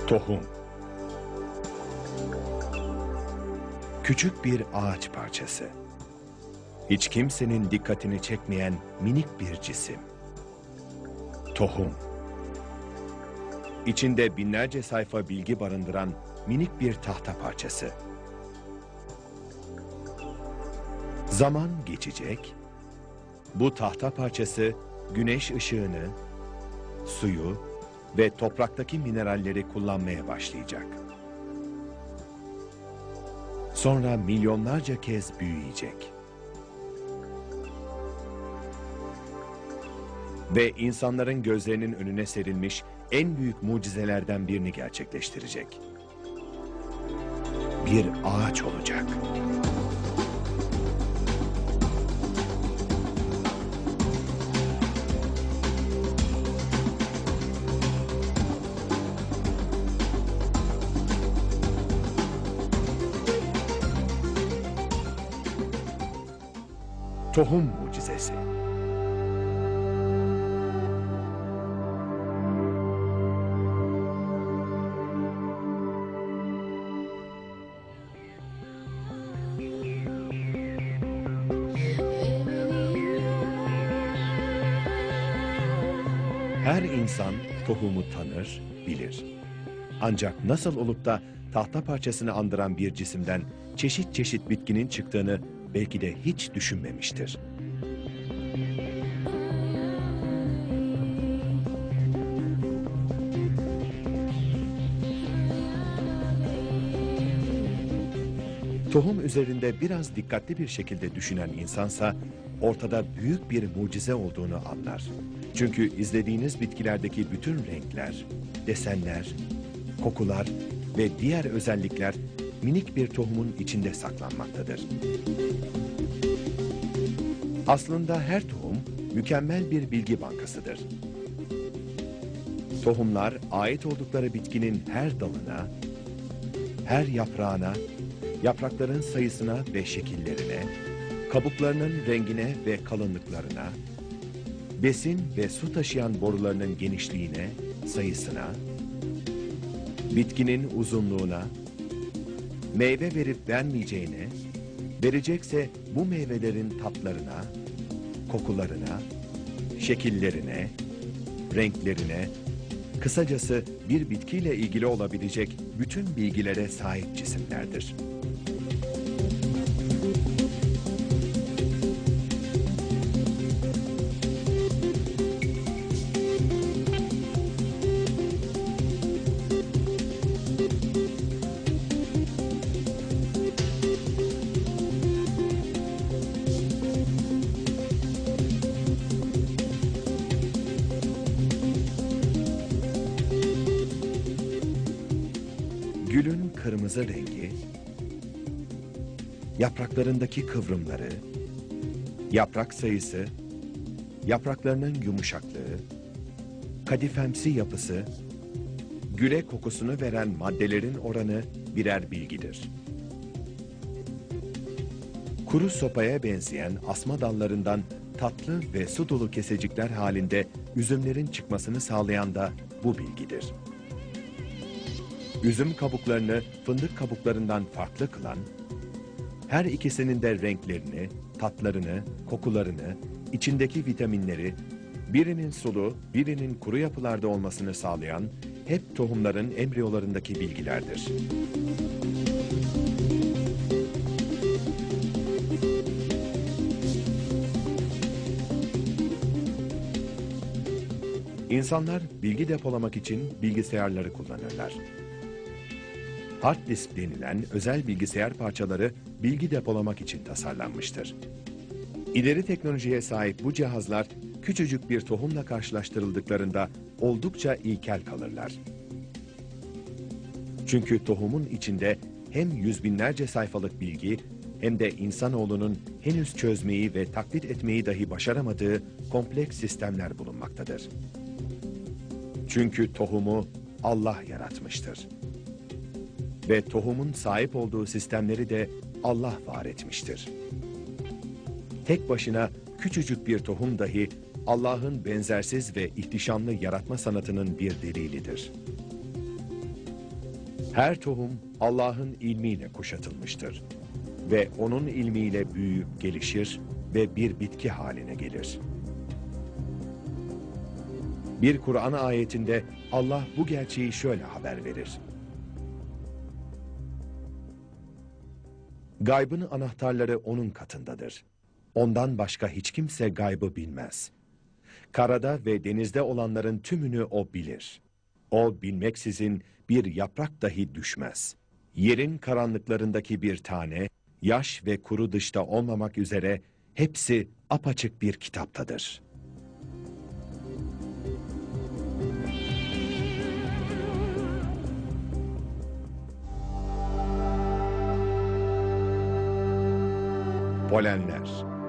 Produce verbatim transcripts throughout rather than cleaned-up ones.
Tohum. Küçük bir ağaç parçası. Hiç kimsenin dikkatini çekmeyen minik bir cisim. Tohum. İçinde binlerce sayfa bilgi barındıran minik bir tahta parçası. Zaman geçecek. Bu tahta parçası güneş ışığını, suyu ve topraktaki mineralleri kullanmaya başlayacak. Sonra milyonlarca kez büyüyecek. Ve insanların gözlerinin önüne serilmiş en büyük mucizelerden birini gerçekleştirecek. Bir ağaç olacak. Tohum mucizesi. Her insan tohumu tanır, bilir. Ancak nasıl olup da tahta parçasını andıran bir cisimden çeşit çeşit bitkinin çıktığını belki de hiç düşünmemiştir. Tohum üzerinde biraz dikkatli bir şekilde düşünen insansa ortada büyük bir mucize olduğunu anlar. Çünkü izlediğiniz bitkilerdeki bütün renkler, desenler, kokular ve diğer özellikler minik bir tohumun içinde saklanmaktadır. Aslında her tohum mükemmel bir bilgi bankasıdır. Tohumlar ait oldukları bitkinin her dalına, her yaprağına, yaprakların sayısına ve şekillerine, kabuklarının rengine ve kalınlıklarına, besin ve su taşıyan borularının genişliğine, sayısına, bitkinin uzunluğuna, meyve verip vermeyeceğine, verecekse bu meyvelerin tatlarına, kokularına, şekillerine, renklerine, kısacası bir bitkiyle ilgili olabilecek bütün bilgilere sahip cisimlerdir. Gülün kırmızı rengi, yapraklarındaki kıvrımları, yaprak sayısı, yapraklarının yumuşaklığı, kadifemsi yapısı, güle kokusunu veren maddelerin oranı birer bilgidir. Kuru sopaya benzeyen asma dallarından tatlı ve su dolu kesecikler halinde üzümlerin çıkmasını sağlayan da bu bilgidir. Üzüm kabuklarını fındık kabuklarından farklı kılan, her ikisinin de renklerini, tatlarını, kokularını, içindeki vitaminleri, birinin sulu, birinin kuru yapılarda olmasını sağlayan hep tohumların embriyolarındaki bilgilerdir. İnsanlar bilgi depolamak için bilgisayarları kullanırlar. Hard disk denilen özel bilgisayar parçaları bilgi depolamak için tasarlanmıştır. İleri teknolojiye sahip bu cihazlar küçücük bir tohumla karşılaştırıldıklarında oldukça ilkel kalırlar. Çünkü tohumun içinde hem yüz binlerce sayfalık bilgi hem de insanoğlunun henüz çözmeyi ve taklit etmeyi dahi başaramadığı kompleks sistemler bulunmaktadır. Çünkü tohumu Allah yaratmıştır. Ve tohumun sahip olduğu sistemleri de Allah var etmiştir. Tek başına küçücük bir tohum dahi Allah'ın benzersiz ve ihtişamlı yaratma sanatının bir delilidir. Her tohum Allah'ın ilmiyle kuşatılmıştır ve onun ilmiyle büyüyüp gelişir ve bir bitki haline gelir. Bir Kur'an ayetinde Allah bu gerçeği şöyle haber verir. Gaybın anahtarları onun katındadır. Ondan başka hiç kimse gaybı bilmez. Karada ve denizde olanların tümünü o bilir. O bilmeksizin bir yaprak dahi düşmez. Yerin karanlıklarındaki bir tane, yaş ve kuru dışta olmamak üzere hepsi apaçık bir kitaptadır. Polenler.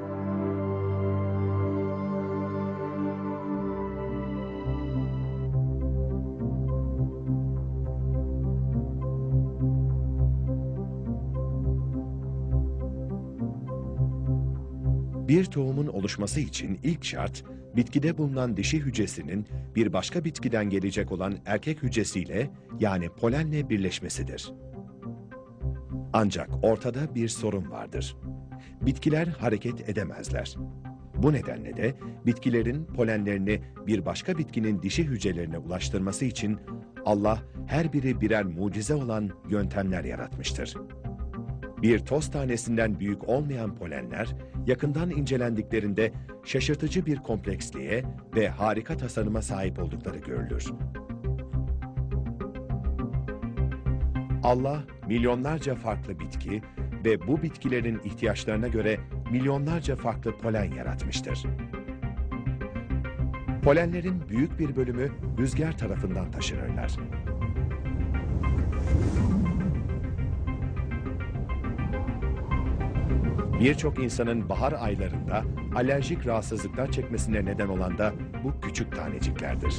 Bir tohumun oluşması için ilk şart, bitkide bulunan dişi hücresinin bir başka bitkiden gelecek olan erkek hücresiyle, yani polenle birleşmesidir. Ancak ortada bir sorun vardır. Bitkiler hareket edemezler. Bu nedenle de bitkilerin polenlerini bir başka bitkinin dişi hücrelerine ulaştırması için Allah her biri birer mucize olan yöntemler yaratmıştır. Bir toz tanesinden büyük olmayan polenler, yakından incelendiklerinde şaşırtıcı bir kompleksliğe ve harika tasarıma sahip oldukları görülür. Allah milyonlarca farklı bitki ve bu bitkilerin ihtiyaçlarına göre milyonlarca farklı polen yaratmıştır. Polenlerin büyük bir bölümü rüzgar tarafından taşınırlar. Birçok insanın bahar aylarında alerjik rahatsızlıklar çekmesine neden olan da bu küçük taneciklerdir.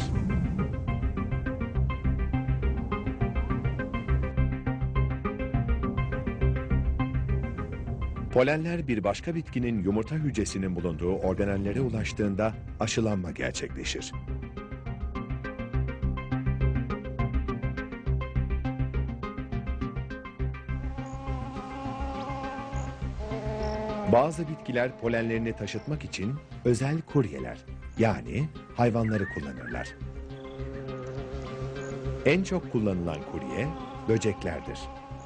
Polenler bir başka bitkinin yumurta hücresinin bulunduğu organellere ulaştığında aşılanma gerçekleşir. Bazı bitkiler polenlerini taşıtmak için özel kuryeler, yani hayvanları kullanırlar. En çok kullanılan kurye böceklerdir.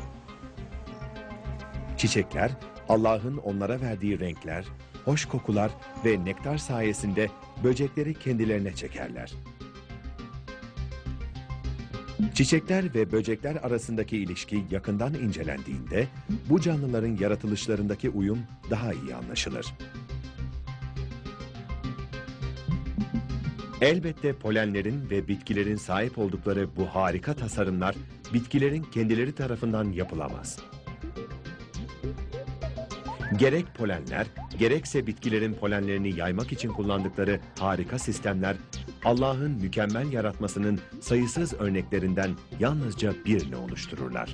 Çiçekler, Allah'ın onlara verdiği renkler, hoş kokular ve nektar sayesinde böcekleri kendilerine çekerler. Çiçekler ve böcekler arasındaki ilişki yakından incelendiğinde bu canlıların yaratılışlarındaki uyum daha iyi anlaşılır. Elbette polenlerin ve bitkilerin sahip oldukları bu harika tasarımlar bitkilerin kendileri tarafından yapılamaz. Gerek polenler, gerekse bitkilerin polenlerini yaymak için kullandıkları harika sistemler, Allah'ın mükemmel yaratmasının sayısız örneklerinden yalnızca birini oluştururlar.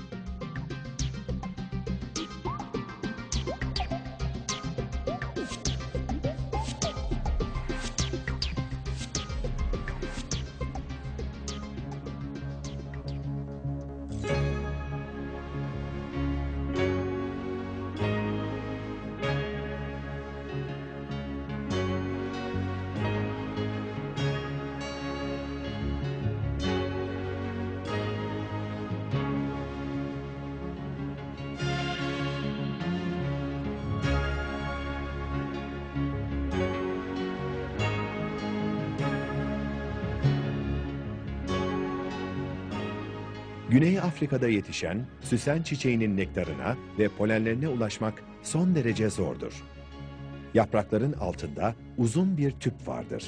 Güney Afrika'da yetişen süsen çiçeğinin nektarına ve polenlerine ulaşmak son derece zordur. Yaprakların altında uzun bir tüp vardır.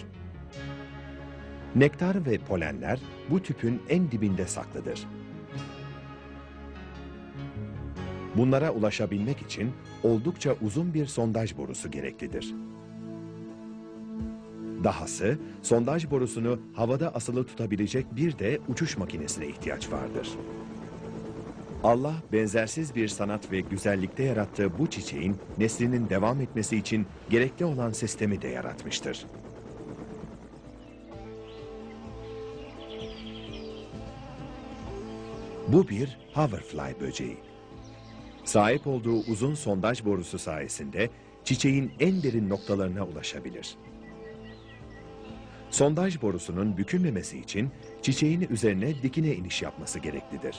Nektar ve polenler bu tüpün en dibinde saklıdır. Bunlara ulaşabilmek için oldukça uzun bir sondaj borusu gereklidir. Dahası sondaj borusunu havada asılı tutabilecek bir de uçuş makinesine ihtiyaç vardır. Allah benzersiz bir sanat ve güzellikte yarattığı bu çiçeğin neslinin devam etmesi için gerekli olan sistemi de yaratmıştır. Bu bir hoverfly böceği. Sahip olduğu uzun sondaj borusu sayesinde çiçeğin en derin noktalarına ulaşabilir. Sondaj borusunun bükülmemesi için çiçeğin üzerine dikine iniş yapması gereklidir.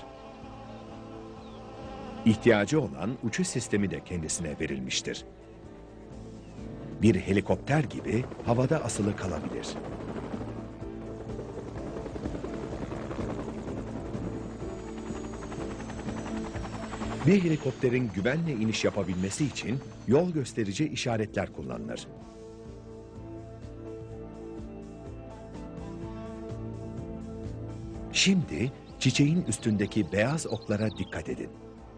İhtiyacı olan uçuş sistemi de kendisine verilmiştir. Bir helikopter gibi havada asılı kalabilir. Bir helikopterin güvenle iniş yapabilmesi için yol gösterici işaretler kullanılır. Şimdi çiçeğin üstündeki beyaz oklara dikkat edin.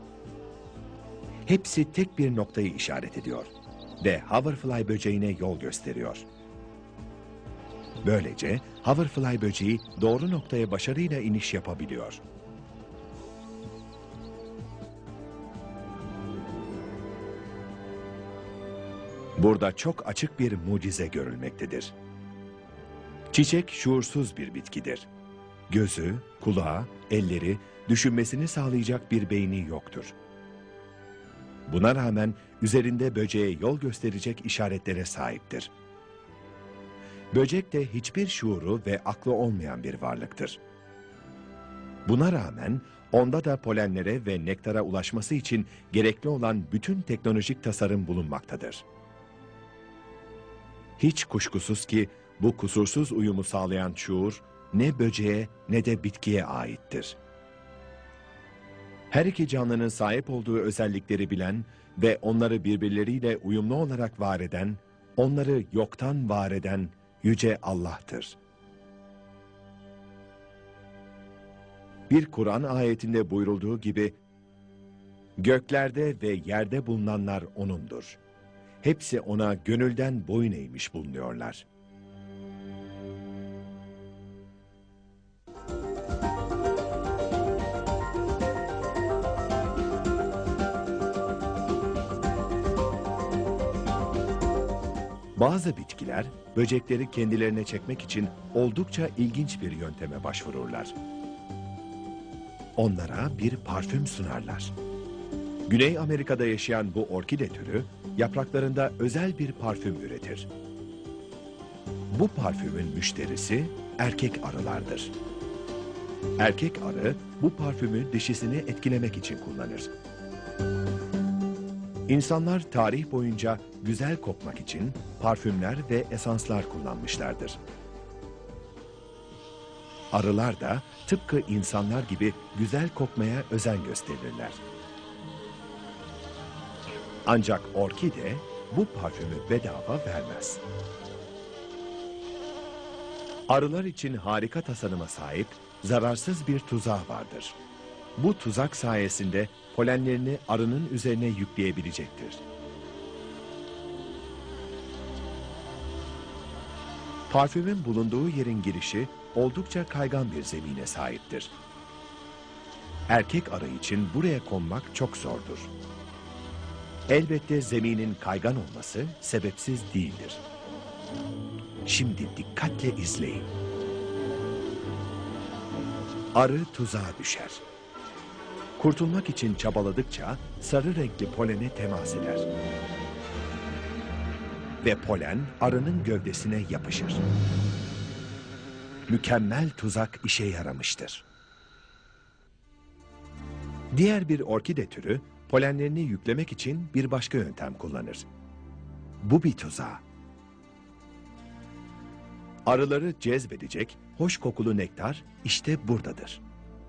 Hepsi tek bir noktayı işaret ediyor ve hoverfly böceğine yol gösteriyor. Böylece hoverfly böceği doğru noktaya başarıyla iniş yapabiliyor. Burada çok açık bir mucize görülmektedir. Çiçek şuursuz bir bitkidir. Gözü, kulağı, elleri, düşünmesini sağlayacak bir beyni yoktur. Buna rağmen üzerinde böceğe yol gösterecek işaretlere sahiptir. Böcek de hiçbir şuuru ve aklı olmayan bir varlıktır. Buna rağmen onda da polenlere ve nektara ulaşması için gerekli olan bütün teknolojik tasarım bulunmaktadır. Hiç kuşkusuz ki bu kusursuz uyumu sağlayan şuur ne böceğe ne de bitkiye aittir. Her iki canlının sahip olduğu özellikleri bilen ve onları birbirleriyle uyumlu olarak var eden, onları yoktan var eden Yüce Allah'tır. Bir Kur'an ayetinde buyurulduğu gibi, göklerde ve yerde bulunanlar O'nundur. Hepsi O'na gönülden boyun eğmiş bulunuyorlar. Bazı bitkiler, böcekleri kendilerine çekmek için oldukça ilginç bir yönteme başvururlar. Onlara bir parfüm sunarlar. Güney Amerika'da yaşayan bu orkide türü, yapraklarında özel bir parfüm üretir. Bu parfümün müşterisi erkek arılardır. Erkek arı bu parfümü dişisini etkilemek için kullanır. İnsanlar tarih boyunca güzel kokmak için parfümler ve esanslar kullanmışlardır. Arılar da tıpkı insanlar gibi güzel kokmaya özen gösterirler. Ancak orkide bu parfümü bedava vermez. Arılar için harika tasarıma sahip zararsız bir tuzağı vardır. Bu tuzak sayesinde polenlerini arının üzerine yükleyebilecektir. Parfümün bulunduğu yerin girişi oldukça kaygan bir zemine sahiptir. Erkek arı için buraya konmak çok zordur. Elbette zeminin kaygan olması sebepsiz değildir. Şimdi dikkatle izleyin. Arı tuzağa düşer. Kurtulmak için çabaladıkça sarı renkli polene temas eder. Ve polen arının gövdesine yapışır. Mükemmel tuzak işe yaramıştır. Diğer bir orkide türü polenlerini yüklemek için bir başka yöntem kullanır. Bu bir tuzağı. Arıları cezbedecek hoş kokulu nektar işte buradadır.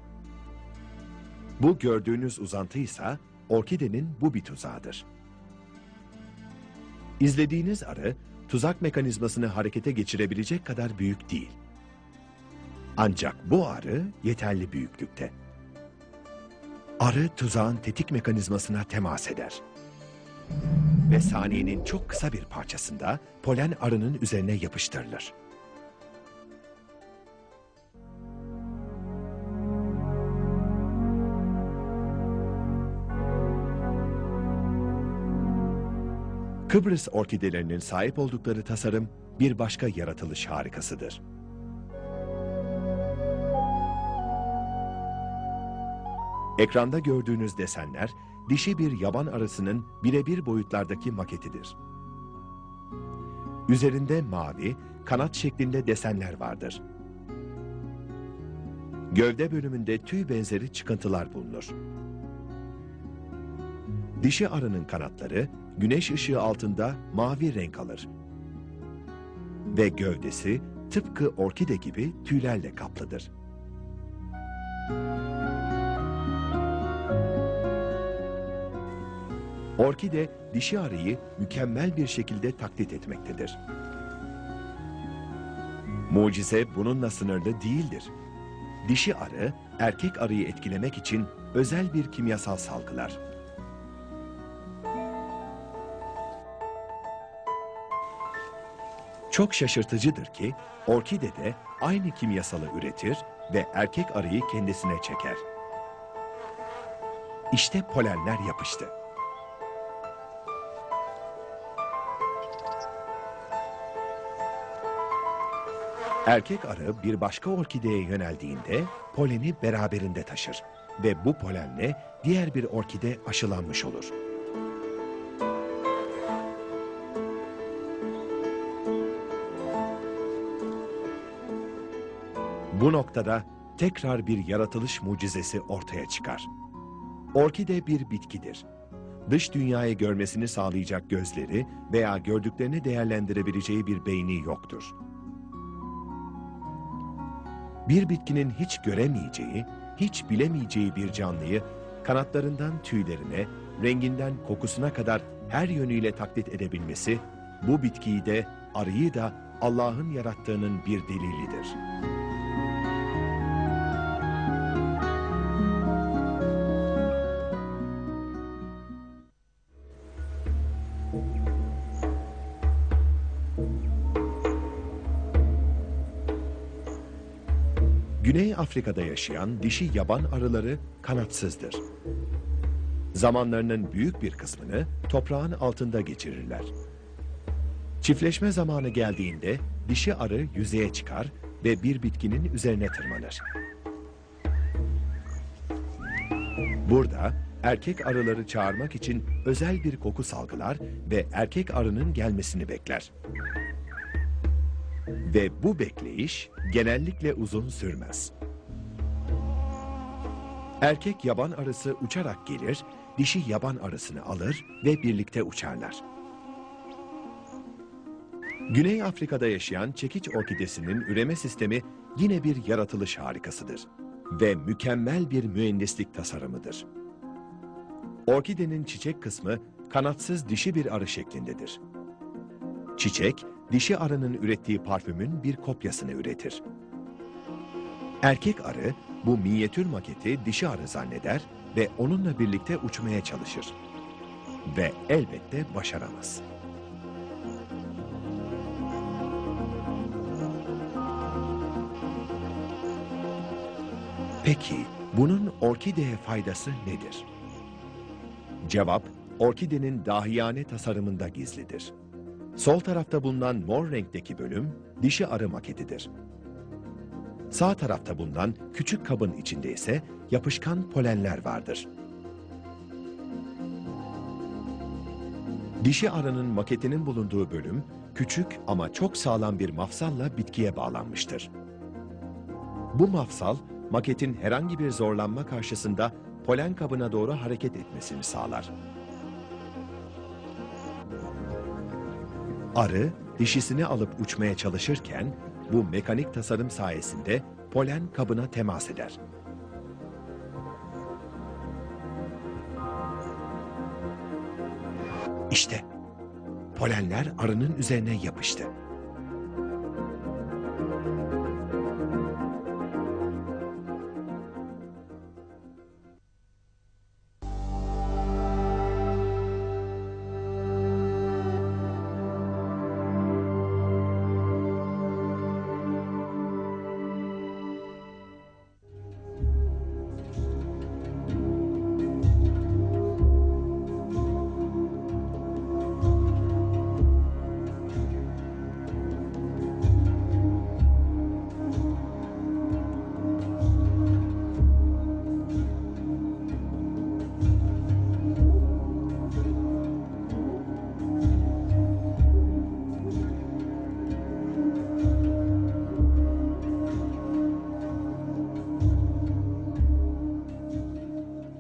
Bu gördüğünüz uzantıysa orkidenin bu bir tuzağıdır. İzlediğiniz arı tuzak mekanizmasını harekete geçirebilecek kadar büyük değil. Ancak bu arı yeterli büyüklükte. Arı tuzağın tetik mekanizmasına temas eder. Ve saniyenin çok kısa bir parçasında polen arının üzerine yapıştırılır. Kıbrıs orkidelerinin sahip oldukları tasarım bir başka yaratılış harikasıdır. Ekranda gördüğünüz desenler, dişi bir yaban arısının birebir boyutlardaki maketidir. Üzerinde mavi, kanat şeklinde desenler vardır. Gövde bölümünde tüy benzeri çıkıntılar bulunur. Dişi arının kanatları, güneş ışığı altında mavi renk alır. Ve gövdesi, tıpkı orkide gibi tüylerle kaplıdır. Orkide, dişi arıyı mükemmel bir şekilde taklit etmektedir. Mucize bununla sınırlı değildir. Dişi arı, erkek arıyı etkilemek için özel bir kimyasal salgılar. Çok şaşırtıcıdır ki, orkide de aynı kimyasalı üretir ve erkek arıyı kendisine çeker. İşte polenler yapıştı. Erkek arı bir başka orkideye yöneldiğinde poleni beraberinde taşır ve bu polenle diğer bir orkide aşılanmış olur. Bu noktada tekrar bir yaratılış mucizesi ortaya çıkar. Orkide bir bitkidir. Dış dünyayı görmesini sağlayacak gözleri veya gördüklerini değerlendirebileceği bir beyni yoktur. Bir bitkinin hiç göremeyeceği, hiç bilemeyeceği bir canlıyı kanatlarından tüylerine, renginden kokusuna kadar her yönüyle taklit edebilmesi, bu bitkiyi de arıyı da Allah'ın yarattığının bir delilidir. Güney Afrika'da yaşayan dişi yaban arıları kanatsızdır. Zamanlarının büyük bir kısmını toprağın altında geçirirler. Çiftleşme zamanı geldiğinde dişi arı yüzeye çıkar ve bir bitkinin üzerine tırmanır. Burada erkek arıları çağırmak için özel bir koku salgılar ve erkek arının gelmesini bekler. Ve bu bekleyiş genellikle uzun sürmez. Erkek yaban arısı uçarak gelir, dişi yaban arısını alır ve birlikte uçarlar. Güney Afrika'da yaşayan çekiç orkidesinin üreme sistemi yine bir yaratılış harikasıdır ve mükemmel bir mühendislik tasarımıdır. Orkidenin çiçek kısmı kanatsız dişi bir arı şeklindedir. Çiçek, dişi arının ürettiği parfümün bir kopyasını üretir. Erkek arı bu minyatür maketi dişi arı zanneder ve onunla birlikte uçmaya çalışır. Ve elbette başaramaz. Peki bunun orkideye faydası nedir? Cevap, orkidenin dahiyane tasarımında gizlidir. Sol tarafta bulunan mor renkteki bölüm dişi arı maketidir. Sağ tarafta bulunan küçük kabın içinde ise yapışkan polenler vardır. Dişi arının maketinin bulunduğu bölüm küçük ama çok sağlam bir mafsalla bitkiye bağlanmıştır. Bu mafsal maketin herhangi bir zorlanma karşısında polen kabına doğru hareket etmesini sağlar. Arı dişisini alıp uçmaya çalışırken bu mekanik tasarım sayesinde polen kabına temas eder. İşte polenler arının üzerine yapıştı.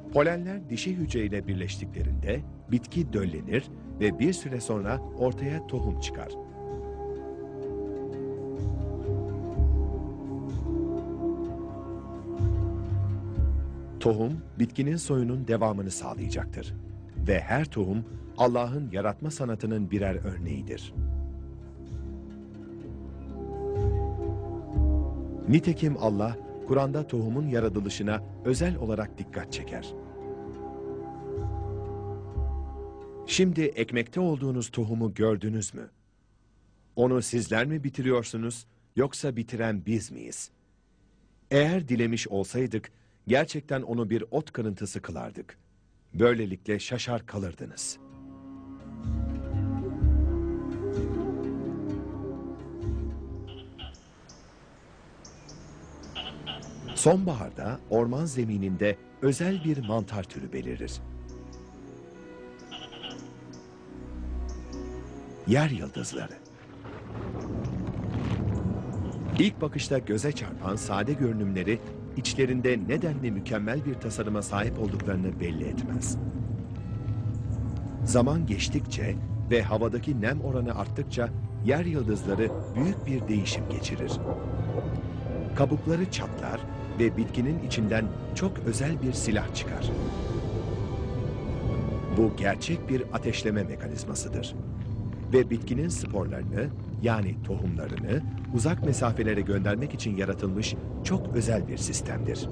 Polenler dişi hücreyle birleştiklerinde bitki döllenir ve bir süre sonra ortaya tohum çıkar. Tohum, bitkinin soyunun devamını sağlayacaktır. Ve her tohum, Allah'ın yaratma sanatının birer örneğidir. Nitekim Allah, Kur'an'da tohumun yaratılışına özel olarak dikkat çeker. Şimdi ekmekte olduğunuz tohumu gördünüz mü? Onu sizler mi bitiriyorsunuz, yoksa bitiren biz miyiz? Eğer dilemiş olsaydık, gerçekten onu bir ot kırıntısı kılardık. Böylelikle şaşar kalırdınız. Sonbaharda orman zemininde özel bir mantar türü belirir. Yer yıldızları. İlk bakışta göze çarpan sade görünümleri, içlerinde nedenle mükemmel bir tasarıma sahip olduklarını belli etmez. Zaman geçtikçe ve havadaki nem oranı arttıkça yer yıldızları büyük bir değişim geçirir. Kabukları çatlar ve bitkinin içinden çok özel bir silah çıkar. Bu gerçek bir ateşleme mekanizmasıdır. Ve bitkinin sporlarını, yani tohumlarını uzak mesafelere göndermek için yaratılmış çok özel bir sistemdir.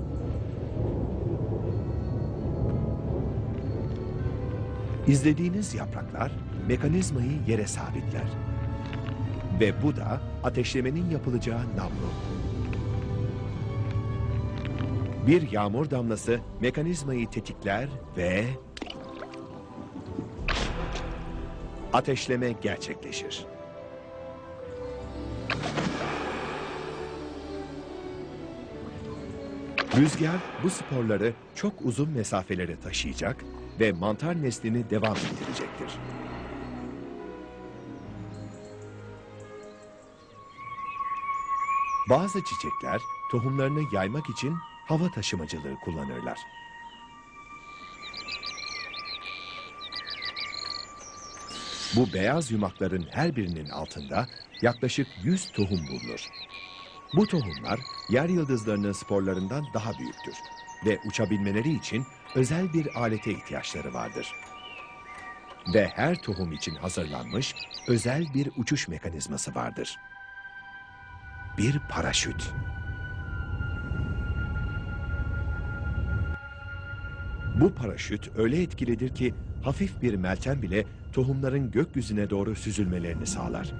İzlediğiniz yapraklar mekanizmayı yere sabitler. Ve bu da ateşlemenin yapılacağı namlu. Bir yağmur damlası mekanizmayı tetikler ve ateşleme gerçekleşir. Rüzgar bu sporları çok uzun mesafelere taşıyacak ve mantar neslini devam ettirecektir. Bazı çiçekler tohumlarını yaymak için hava taşımacılığı kullanırlar. Bu beyaz yumakların her birinin altında yaklaşık yüz tohum bulunur. Bu tohumlar yer yıldızlarının sporlarından daha büyüktür ve uçabilmeleri için özel bir alete ihtiyaçları vardır. Ve her tohum için hazırlanmış özel bir uçuş mekanizması vardır. Bir paraşüt. Bu paraşüt öyle etkilidir ki hafif bir meltem bile tohumların gökyüzüne doğru süzülmelerini sağlar.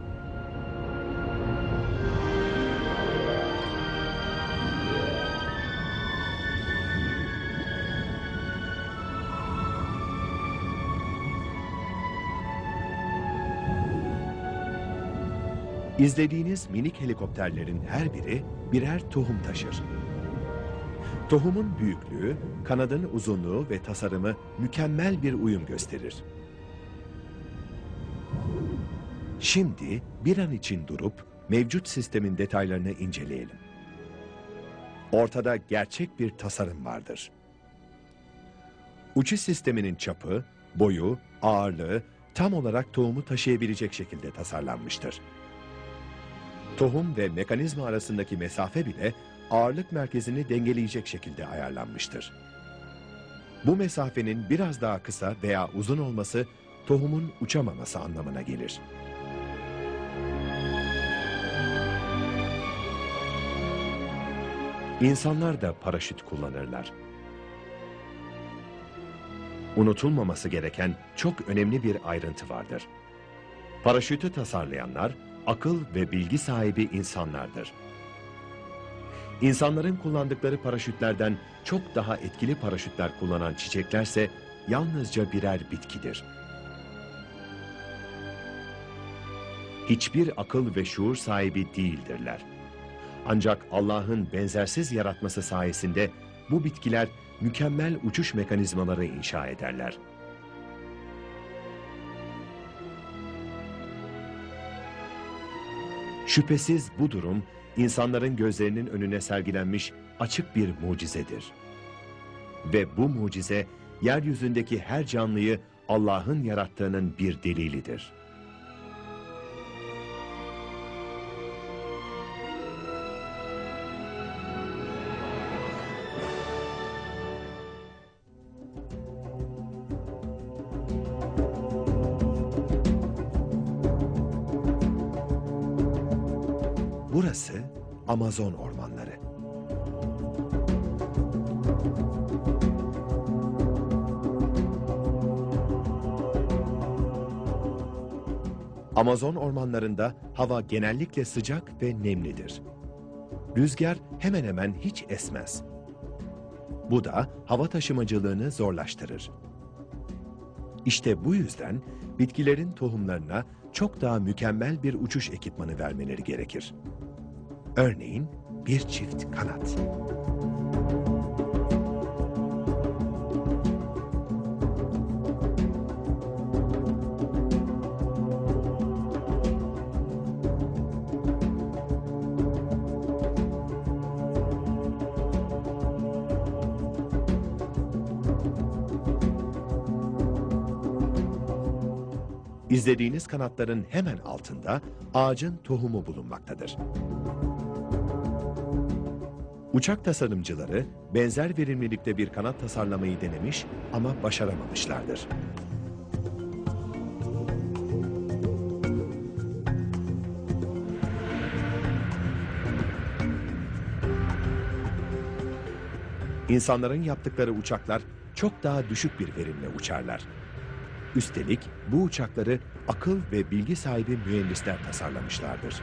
İzlediğiniz minik helikopterlerin her biri birer tohum taşır. Tohumun büyüklüğü, kanadın uzunluğu ve tasarımı mükemmel bir uyum gösterir. Şimdi bir an için durup mevcut sistemin detaylarını inceleyelim. Ortada gerçek bir tasarım vardır. Uçuş sisteminin çapı, boyu, ağırlığı tam olarak tohumu taşıyabilecek şekilde tasarlanmıştır. Tohum ve mekanizma arasındaki mesafe bile ağırlık merkezini dengeleyecek şekilde ayarlanmıştır. Bu mesafenin biraz daha kısa veya uzun olması tohumun uçamaması anlamına gelir. İnsanlar da paraşüt kullanırlar. Unutulmaması gereken çok önemli bir ayrıntı vardır. Paraşütü tasarlayanlar akıl ve bilgi sahibi insanlardır. İnsanların kullandıkları paraşütlerden çok daha etkili paraşütler kullanan çiçeklerse yalnızca birer bitkidir. Hiçbir akıl ve şuur sahibi değildirler. Ancak Allah'ın benzersiz yaratması sayesinde bu bitkiler mükemmel uçuş mekanizmaları inşa ederler. Şüphesiz bu durum, insanların gözlerinin önüne sergilenmiş açık bir mucizedir. Ve bu mucize, yeryüzündeki her canlıyı Allah'ın yarattığının bir delilidir. Burası Amazon ormanları. Amazon ormanlarında hava genellikle sıcak ve nemlidir. Rüzgar hemen hemen hiç esmez. Bu da hava taşımacılığını zorlaştırır. İşte bu yüzden bitkilerin tohumlarına çok daha mükemmel bir uçuş ekipmanı vermeleri gerekir. Örneğin bir çift kanat. İzlediğiniz kanatların hemen altında ağacın tohumu bulunmaktadır. Uçak tasarımcıları benzer verimlilikte bir kanat tasarlamayı denemiş ama başaramamışlardır. İnsanların yaptıkları uçaklar çok daha düşük bir verimle uçarlar. Üstelik bu uçakları akıl ve bilgi sahibi mühendisler tasarlamışlardır.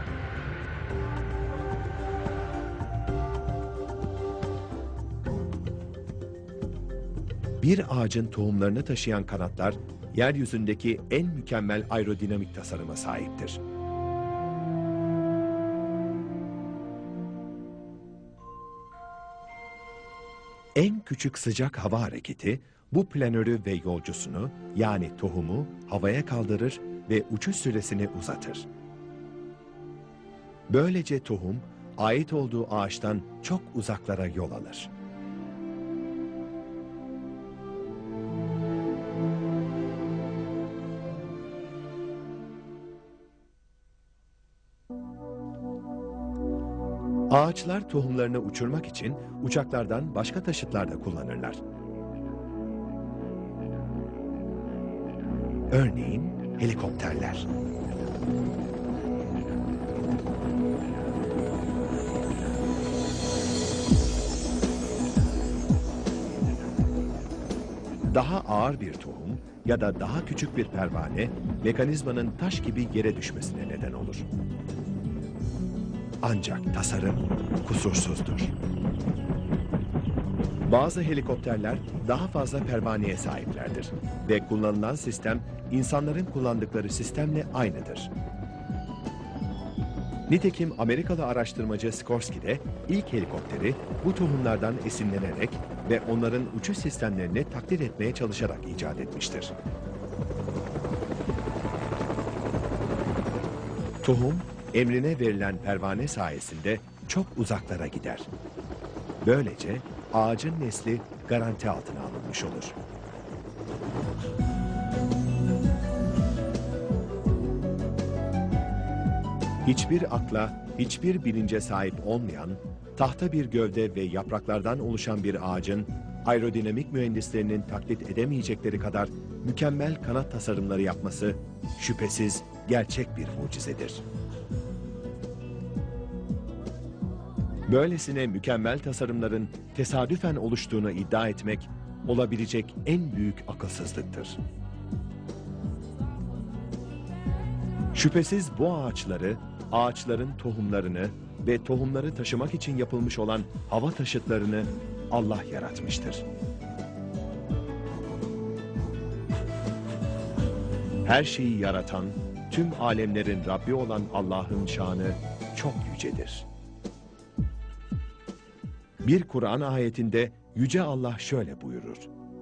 Bir ağacın tohumlarını taşıyan kanatlar, yeryüzündeki en mükemmel aerodinamik tasarıma sahiptir. En küçük sıcak hava hareketi, bu planörü ve yolcusunu, yani tohumu havaya kaldırır ve uçuş süresini uzatır. Böylece tohum, ait olduğu ağaçtan çok uzaklara yol alır. Ağaçlar tohumlarını uçurmak için uçaklardan başka taşıtlar da kullanırlar. Örneğin helikopterler. Daha ağır bir tohum ya da daha küçük bir pervane mekanizmanın taş gibi yere düşmesine neden olur. Ancak tasarım kusursuzdur. Bazı helikopterler daha fazla pervaneye sahiplerdir ve kullanılan sistem insanların kullandıkları sistemle aynıdır. Nitekim Amerikalı araştırmacı Sikorsky de ilk helikopteri bu tohumlardan esinlenerek ve onların uçuş sistemlerini taklit etmeye çalışarak icat etmiştir. Tohum, emrine verilen pervane sayesinde çok uzaklara gider. Böylece ağacın nesli garanti altına alınmış olur. Hiçbir akla, hiçbir bilince sahip olmayan, tahta bir gövde ve yapraklardan oluşan bir ağacın, aerodinamik mühendislerinin taklit edemeyecekleri kadar mükemmel kanat tasarımları yapması şüphesiz gerçek bir mucizedir. Böylesine mükemmel tasarımların tesadüfen oluştuğunu iddia etmek, olabilecek en büyük akılsızlıktır. Şüphesiz bu ağaçları, ağaçların tohumlarını ve tohumları taşımak için yapılmış olan hava taşıtlarını Allah yaratmıştır. Her şeyi yaratan, tüm alemlerin Rabbi olan Allah'ın şanı çok yücedir. Bir Kur'an ayetinde Yüce Allah şöyle buyurur.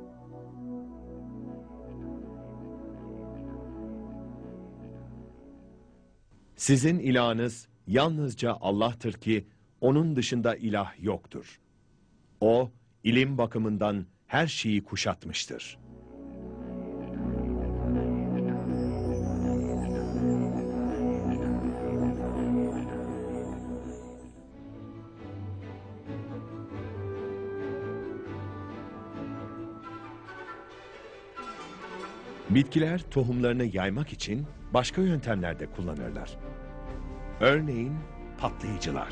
Sizin ilahınız yalnızca Allah'tır ki onun dışında ilah yoktur. O ilim bakımından her şeyi kuşatmıştır. Bitkiler tohumlarını yaymak için başka yöntemler de kullanırlar. Örneğin patlayıcılar.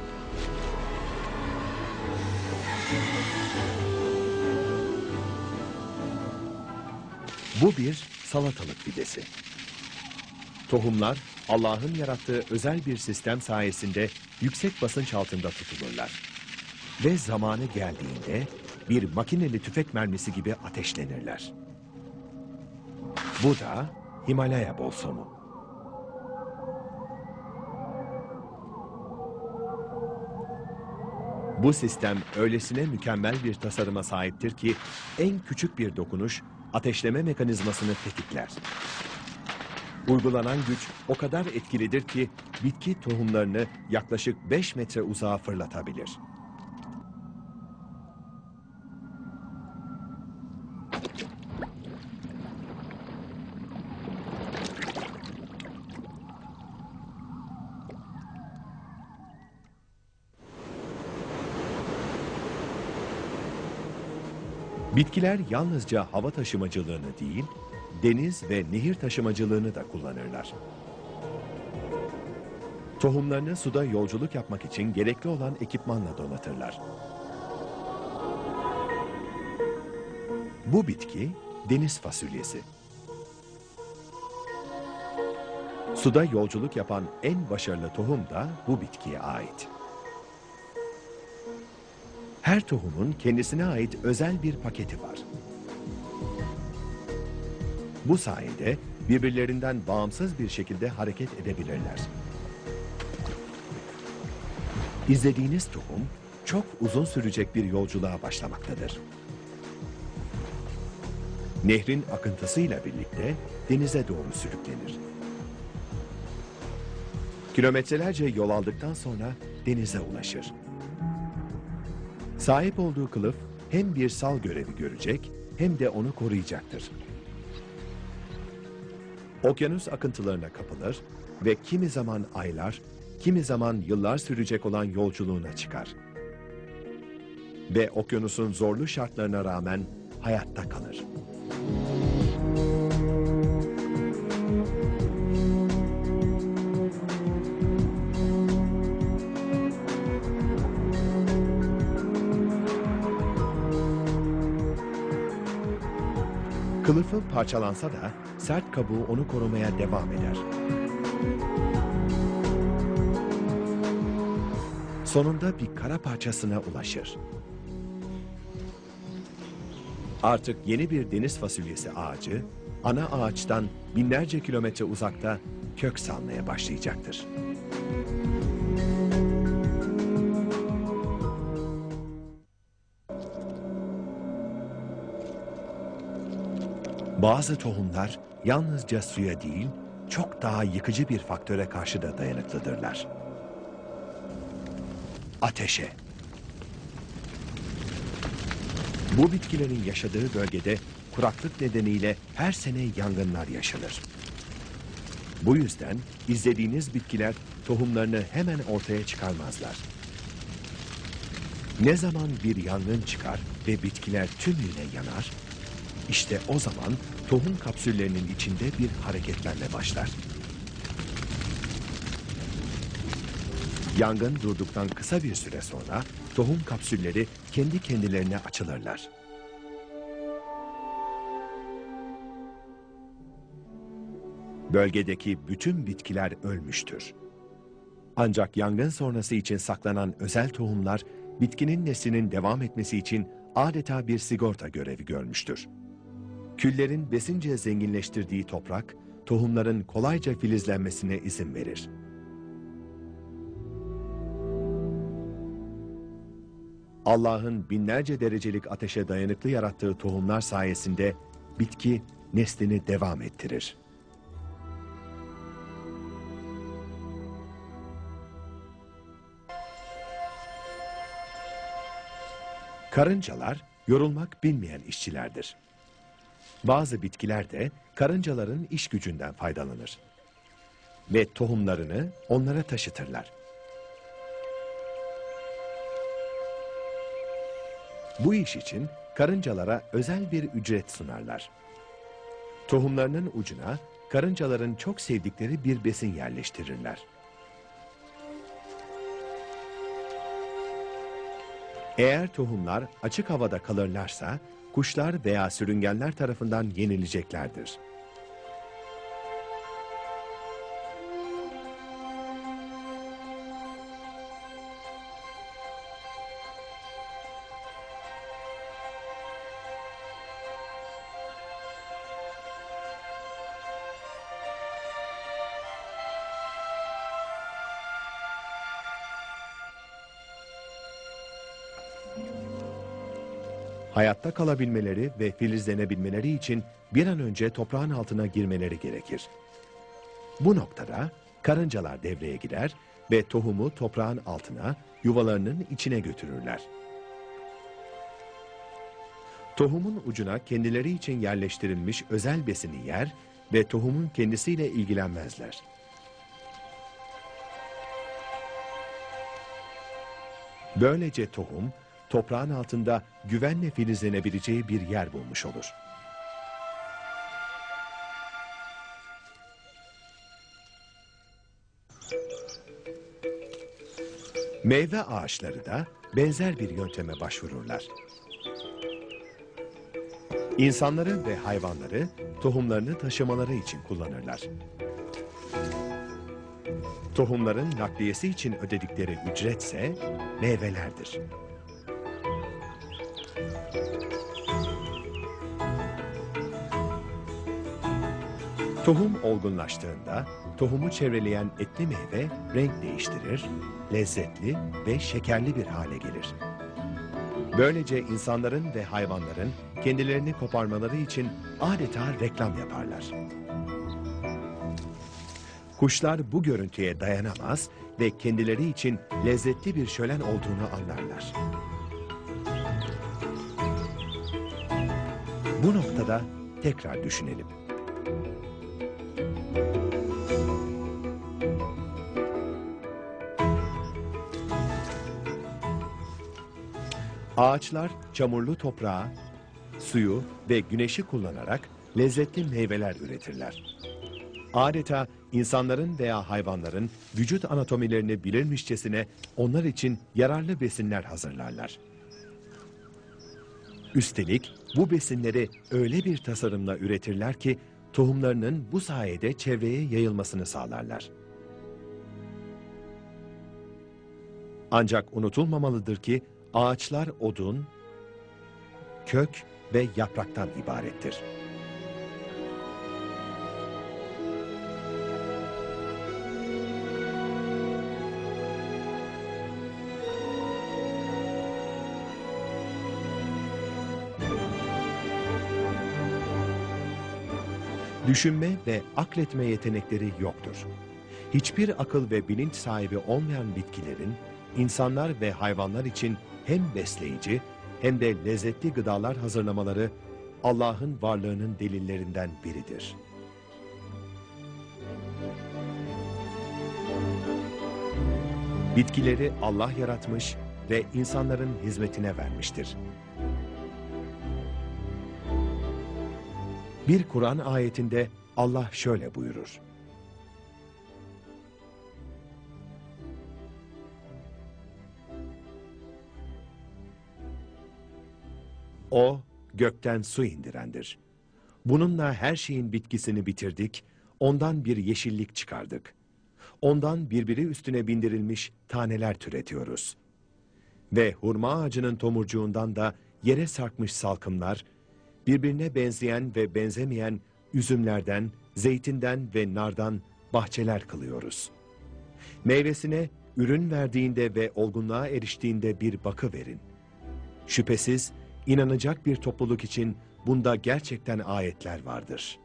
Bu bir salatalık fidesi. Tohumlar Allah'ın yarattığı özel bir sistem sayesinde yüksek basınç altında tutulurlar. Ve zamanı geldiğinde bir makineli tüfek mermisi gibi ateşlenirler. Bu da Himalaya balsamı. Bu sistem öylesine mükemmel bir tasarıma sahiptir ki en küçük bir dokunuş ateşleme mekanizmasını tetikler. Uygulanan güç o kadar etkilidir ki bitki tohumlarını yaklaşık beş metre uzağa fırlatabilir. Bitkiler yalnızca hava taşımacılığını değil, deniz ve nehir taşımacılığını da kullanırlar. Tohumlarını suda yolculuk yapmak için gerekli olan ekipmanla donatırlar. Bu bitki deniz fasulyesi. Suda yolculuk yapan en başarılı tohum da bu bitkiye ait. Her tohumun kendisine ait özel bir paketi var. Bu sayede birbirlerinden bağımsız bir şekilde hareket edebilirler. İzlediğiniz tohum çok uzun sürecek bir yolculuğa başlamaktadır. Nehrin akıntısıyla birlikte denize doğru sürüklenir. Kilometrelerce yol aldıktan sonra denize ulaşır. Sahip olduğu kılıf hem bir sal görevi görecek hem de onu koruyacaktır. Okyanus akıntılarına kapılır ve kimi zaman aylar, kimi zaman yıllar sürecek olan yolculuğuna çıkar. Ve okyanusun zorlu şartlarına rağmen hayatta kalır. Kılıfı parçalansa da sert kabuğu onu korumaya devam eder. Sonunda bir kara parçasına ulaşır. Artık yeni bir deniz fasulyesi ağacı, ana ağaçtan binlerce kilometre uzakta kök salmaya başlayacaktır. Bazı tohumlar yalnızca suya değil, çok daha yıkıcı bir faktöre karşı da dayanıklıdırlar. Ateşe. Bu bitkilerin yaşadığı bölgede kuraklık nedeniyle her sene yangınlar yaşanır. Bu yüzden izlediğiniz bitkiler tohumlarını hemen ortaya çıkarmazlar. Ne zaman bir yangın çıkar ve bitkiler tümüyle yanar, İşte o zaman tohum kapsüllerinin içinde bir hareketlenme başlar. Yangın durduktan kısa bir süre sonra tohum kapsülleri kendi kendilerine açılırlar. Bölgedeki bütün bitkiler ölmüştür. Ancak yangın sonrası için saklanan özel tohumlar bitkinin neslinin devam etmesi için adeta bir sigorta görevi görmüştür. Küllerin besince zenginleştirdiği toprak, tohumların kolayca filizlenmesine izin verir. Allah'ın binlerce derecelik ateşe dayanıklı yarattığı tohumlar sayesinde bitki neslini devam ettirir. Karıncalar yorulmak bilmeyen işçilerdir. Bazı bitkiler de karıncaların iş gücünden faydalanır ve tohumlarını onlara taşıtırlar. Bu iş için karıncalara özel bir ücret sunarlar. Tohumlarının ucuna karıncaların çok sevdikleri bir besin yerleştirirler. Eğer tohumlar açık havada kalırlarsa kuşlar veya sürüngenler tarafından yenileceklerdir. Hayatta kalabilmeleri ve filizlenebilmeleri için bir an önce toprağın altına girmeleri gerekir. Bu noktada karıncalar devreye girer ve tohumu toprağın altına, yuvalarının içine götürürler. Tohumun ucuna kendileri için yerleştirilmiş özel besini yer ve tohumun kendisiyle ilgilenmezler. Böylece tohum, toprağın altında güvenle filizlenebileceği bir yer bulmuş olur. Meyve ağaçları da benzer bir yönteme başvururlar. İnsanları ve hayvanları tohumlarını taşımaları için kullanırlar. Tohumların nakliyesi için ödedikleri ücretse meyvelerdir. Tohum olgunlaştığında tohumu çevreleyen etli meyve renk değiştirir, lezzetli ve şekerli bir hale gelir. Böylece insanların ve hayvanların kendilerini koparmaları için adeta reklam yaparlar. Kuşlar bu görüntüye dayanamaz ve kendileri için lezzetli bir şölen olduğunu anlarlar. Bu noktada tekrar düşünelim. Ağaçlar çamurlu toprağı, suyu ve güneşi kullanarak lezzetli meyveler üretirler. Adeta insanların veya hayvanların vücut anatomilerini bilirmişçesine onlar için yararlı besinler hazırlarlar. Üstelik bu besinleri öyle bir tasarımla üretirler ki tohumlarının bu sayede çevreye yayılmasını sağlarlar. Ancak unutulmamalıdır ki ağaçlar odun, kök ve yapraktan ibarettir. Düşünme ve akletme yetenekleri yoktur. Hiçbir akıl ve bilinç sahibi olmayan bitkilerin, insanlar ve hayvanlar için hem besleyici hem de lezzetli gıdalar hazırlamaları Allah'ın varlığının delillerinden biridir. Bitkileri Allah yaratmış ve insanların hizmetine vermiştir. Bir Kur'an ayetinde Allah şöyle buyurur: O, gökten su indirendir. Bununla her şeyin bitkisini bitirdik, ondan bir yeşillik çıkardık. Ondan birbiri üstüne bindirilmiş taneler türetiyoruz. Ve hurma ağacının tomurcuğundan da yere sarkmış salkımlar, birbirine benzeyen ve benzemeyen üzümlerden, zeytinden ve nardan bahçeler kılıyoruz. Meyvesine ürün verdiğinde ve olgunluğa eriştiğinde bir bakı verin. Şüphesiz inanacak bir topluluk için bunda gerçekten ayetler vardır.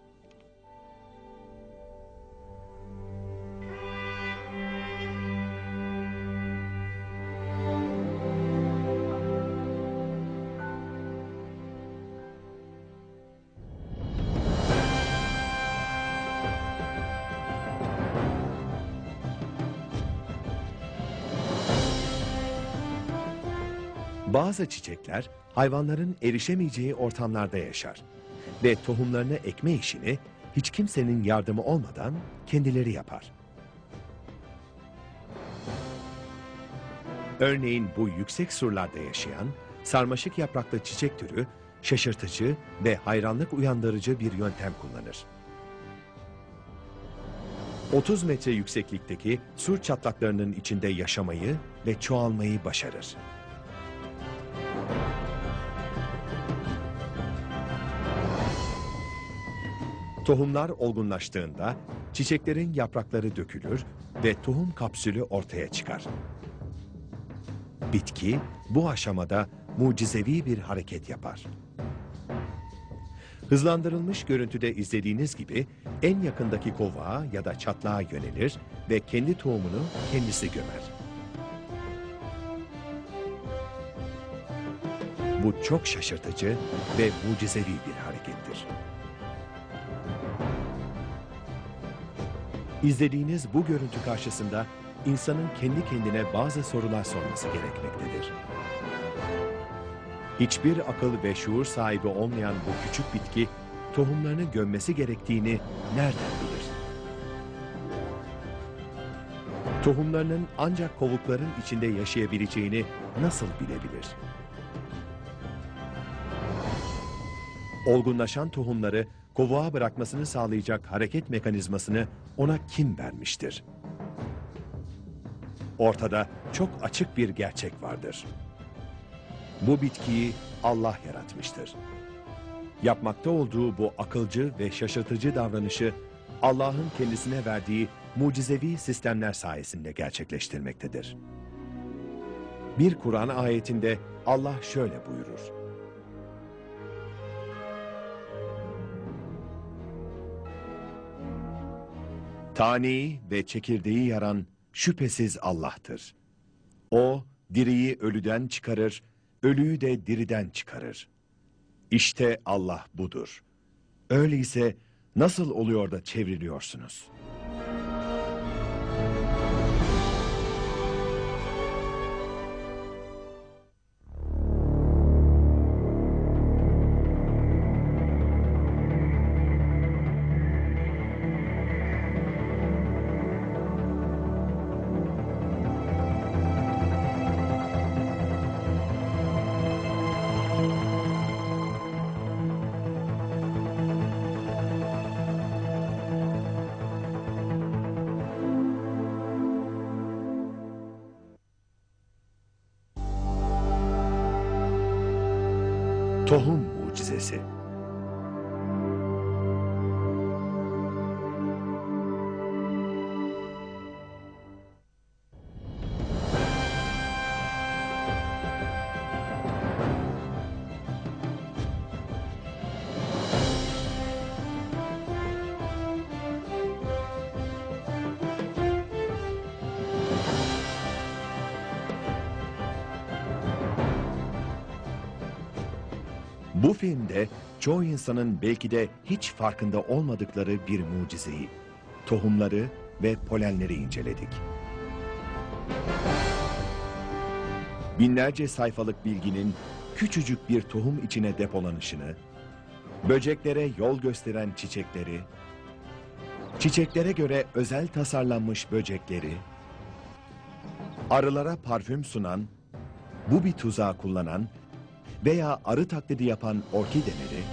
Bazı çiçekler hayvanların erişemeyeceği ortamlarda yaşar ve tohumlarını ekme işini hiç kimsenin yardımı olmadan kendileri yapar. Örneğin bu yüksek surlarda yaşayan sarmaşık yapraklı çiçek türü şaşırtıcı ve hayranlık uyandırıcı bir yöntem kullanır. otuz metre yükseklikteki sur çatlaklarının içinde yaşamayı ve çoğalmayı başarır. Tohumlar olgunlaştığında çiçeklerin yaprakları dökülür ve tohum kapsülü ortaya çıkar. Bitki bu aşamada mucizevi bir hareket yapar. Hızlandırılmış görüntüde izlediğiniz gibi en yakındaki kovağa ya da çatlağa yönelir ve kendi tohumunu kendisi gömer. Bu çok şaşırtıcı ve mucizevi bir harekettir. İzlediğiniz bu görüntü karşısında insanın kendi kendine bazı sorular sorması gerekmektedir. Hiçbir akıl ve şuur sahibi olmayan bu küçük bitki tohumlarını gömmesi gerektiğini nereden bilir? Tohumlarının ancak kovukların içinde yaşayabileceğini nasıl bilebilir? Olgunlaşan tohumları kovuğa bırakmasını sağlayacak hareket mekanizmasını ona kim vermiştir? Ortada çok açık bir gerçek vardır. Bu bitkiyi Allah yaratmıştır. Yapmakta olduğu bu akılcı ve şaşırtıcı davranışı Allah'ın kendisine verdiği mucizevi sistemler sayesinde gerçekleştirmektedir. Bir Kur'an ayetinde Allah şöyle buyurur: Taneyi ve çekirdeği yaran şüphesiz Allah'tır. O, diriyi ölüden çıkarır, ölüyü de diriden çıkarır. İşte Allah budur. Öyleyse nasıl oluyor da çevriliyorsunuz? Tohum mucizesi. Bu filmde çoğu insanın belki de hiç farkında olmadıkları bir mucizeyi, tohumları ve polenleri inceledik. Binlerce sayfalık bilginin küçücük bir tohum içine depolanışını, böceklere yol gösteren çiçekleri, çiçeklere göre özel tasarlanmış böcekleri, arılara parfüm sunan, bu bir tuzağı kullanan veya arı taklidi yapan orkideleri,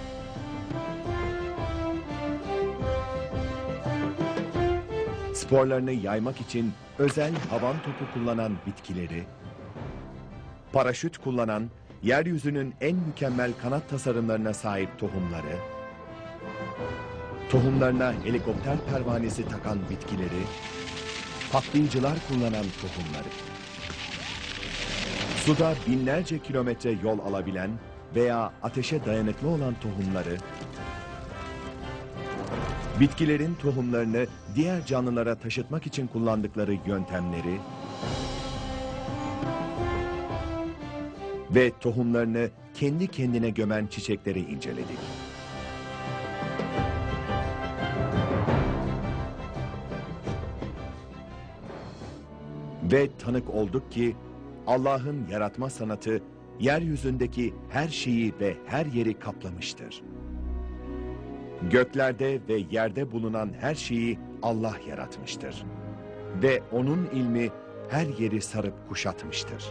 sporlarını yaymak için özel havan topu kullanan bitkileri, paraşüt kullanan, yeryüzünün en mükemmel kanat tasarımlarına sahip tohumları, tohumlarına helikopter pervanesi takan bitkileri, patlayıcılar kullanan tohumları, suda binlerce kilometre yol alabilen veya ateşe dayanıklı olan tohumları, bitkilerin tohumlarını diğer canlılara taşıtmak için kullandıkları yöntemleri ve tohumlarını kendi kendine gömen çiçekleri inceledik. Ve tanık olduk ki Allah'ın yaratma sanatı yeryüzündeki her şeyi ve her yeri kaplamıştır. Göklerde ve yerde bulunan her şeyi Allah yaratmıştır. Ve onun ilmi her yeri sarıp kuşatmıştır.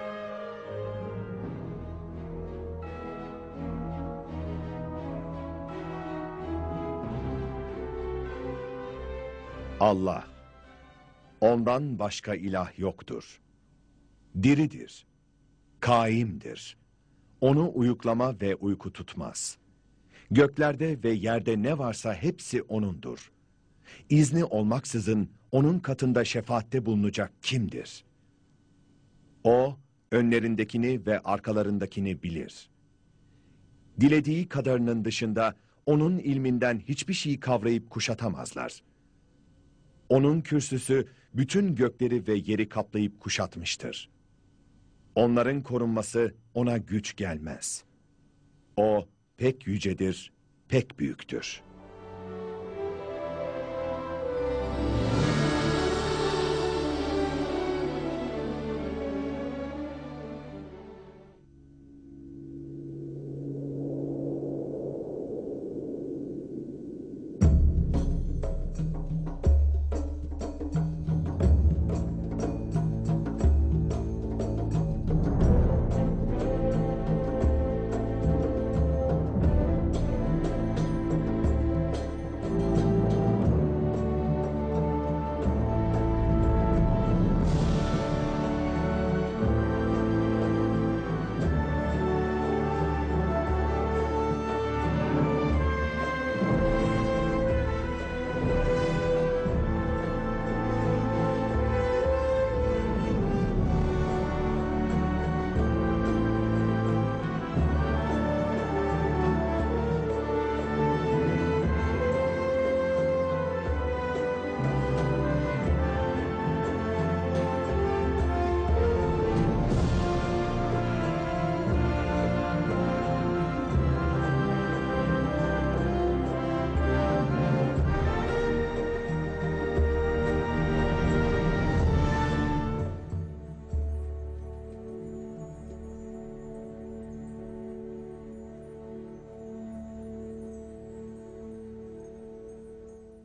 Allah, ondan başka ilah yoktur. Diridir, kaimdir. Onu uyuklama ve uyku tutmaz. Göklerde ve yerde ne varsa hepsi O'nundur. İzni olmaksızın O'nun katında şefaatte bulunacak kimdir? O, önlerindekini ve arkalarındakini bilir. Dilediği kadarının dışında O'nun ilminden hiçbir şeyi kavrayıp kuşatamazlar. O'nun kürsüsü bütün gökleri ve yeri kaplayıp kuşatmıştır. Onların korunması O'na güç gelmez. O pek yücedir, pek büyüktür.